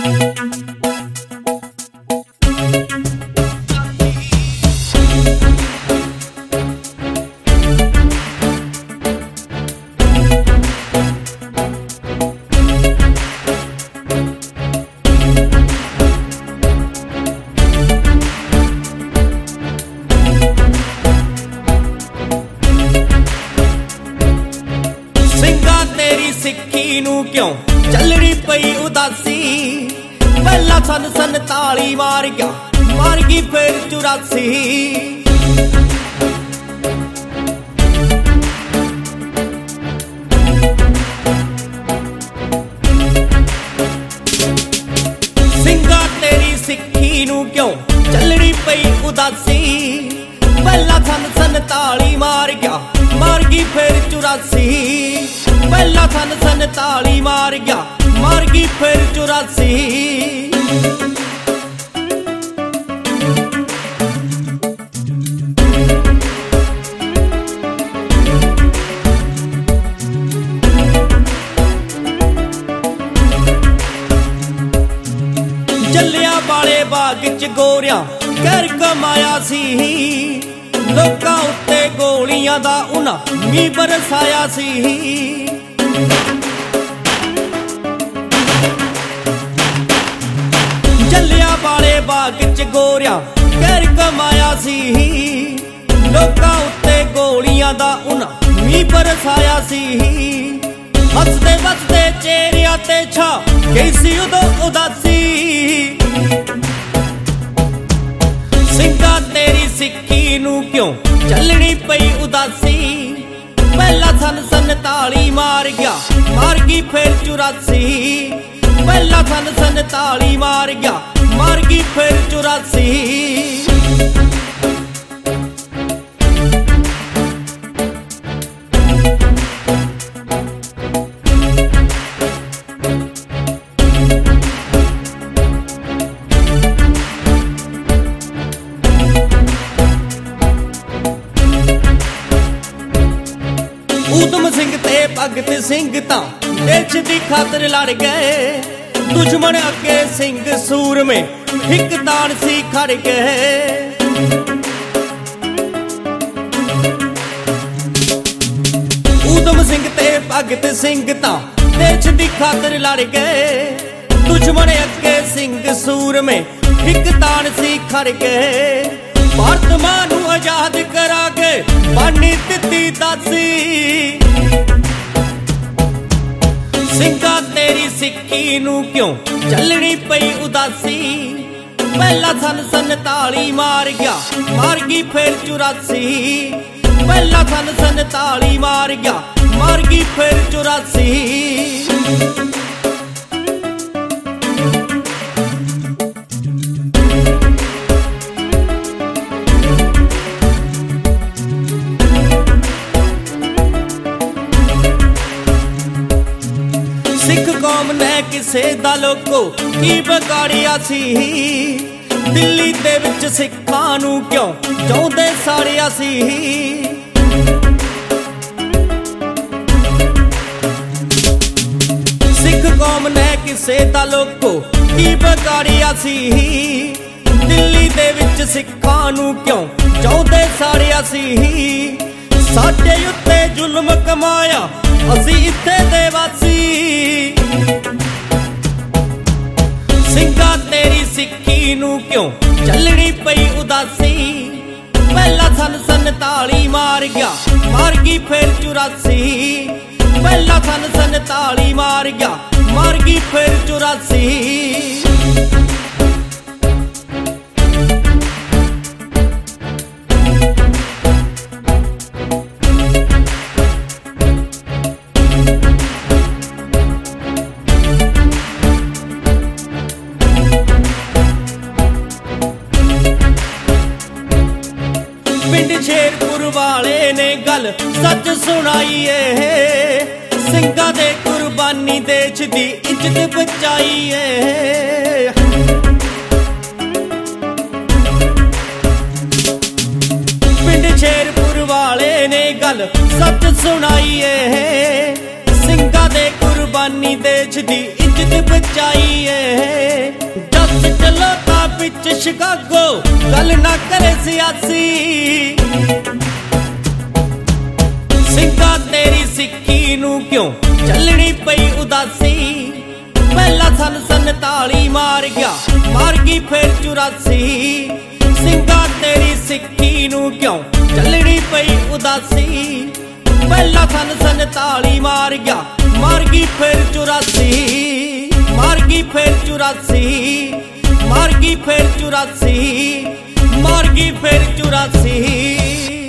सिक्खी नू क्यों चलनी पई उदासी, पहला सन 47 मार गई फिर 84। सिंगा तेरी सिक्खी नू क्यों चलनी पई उदासी, पहला सन 47 मार गई फिर 84। पहला सन 47 मार गई फिर 84। जलिया वाले बाग च गोरियां कहर कमाया सी, लोकां उत्ते गोलियां दा उन्हां मींह बरसाया सी। जलिया वाले बाग च गोरियां कहर कमाया सी, लोकां उत्ते गोलियां दा उन्हां मींह बरसाया सी। हसदे वसदे चेहरियां ते छा गई सी उदों उदासी, सिंगा तेरी सिक्खी नू क्यों चलनी पई उदासी, पहला सन 47 मार गई फिर 84। पहला सन 47 मार गई फिर 84। ਊਧਮ ਸਿੰਘ ਤੇ ਭਗਤ ਸਿੰਘ ਤਾਂ ਦੇਸ਼ ਦੀ ਖਾਤਰ ਲੜ ਗਏ, ਦੁਸ਼ਮਣ ਅੱਗੇ ਸਿੰਘ ਸੂਰਮੇ ਇੱਕ ਤਾਣ ਸੀ ਖੜ ਗਏ। ਊਧਮ ਸਿੰਘ ਤੇ ਭਗਤ ਸਿੰਘ ਤਾਂ ਦੇਸ਼ ਦੀ ਖਾਤਰ ਲੜ ਗਏ, ਦੁਸ਼ਮਣ ਅੱਗੇ ਸਿੰਘ ਸੂਰਮੇ ਇੱਕ ਤਾਣ ਸੀ ਖੜ ਗਏ। ਭਾਰਤ ਮਾਂ ਨੂੰ ਆਜ਼ਾਦ ਕਰਾ ਕੇ ਬਾਨੀ ਦਿੱਤੀ ਦਾਸੀ, सिंगा तेरी सिक्खी नू क्यों चलनी पई उदासी, पहला सन 47 मार गई फिर 84। पहला सन 47 मार गई फिर 84। सिख कौम ने किसे दा लोको की बगाड़िया सी, दिल्ली दे विच सिखां नू क्यों चाहुंदे साड़िया सी। सिख कौम ने किसे दा लोको की बगाड़िया सी, दिल्ली दे विच सिखां नू क्यों चाहुंदे साड़िया सी। साडे उत्ते जुल्म कमाया असी इत्थे दे वासी, सिंगा तेरी सिक्खी नू क्यों चलनी पई उदासी, पहला सन 47 मार गई फिर 84। पहला सन 47 मार गई फिर 84। पिंड शेरपुर वाले ने गल सच सुनाई है, सिंगा दे कुर्बानी देश दी इज्जत बचाई है। पिंड शेरपुर वाले ने गल सच सुनाई है, सिंगा दे कुर्बानी देश दी ਇੱਜ਼ਤ ਬਚਾਈ ਏ। ਜੱਸ ਚਲੋ ਤਾਂ ਵਿੱਚ ਸ਼ਿਕਾਗੋ ਗੱਲ ਨਾ ਕਰੇ ਸਿਆਸੀ। ਸਿੰਘਾਂ ਤੇਰੀ ਸਿੱਖੀ ਨੂੰ ਕਿਉਂ ਚੱਲਣੀ ਪਈ ਉਦਾਸੀ। ਪਹਿਲਾਂ ਸੰਨ 47 ਮਾਰ ਗਿਆ, ਮਾਰ ਗਈ ਫਿਰ 84। ਸਿੰਘਾਂ ਤੇਰੀ ਸਿੱਖੀ ਨੂੰ ਕਿਉਂ ਚੱਲਣੀ ਪਈ ਉਦਾਸੀ। ਪਹਿਲਾਂ ਸੰਨ 47 ਮਾਰ ਗਿਆ, ਮਾਰ ਗਈ ਫਿਰ 84। ਮਾਰ ਗਈ ਫਿਰ 84, ਮਾਰ ਗਈ ਫਿਰ 84, ਮਾਰ ਗਈ ਫਿਰ 84।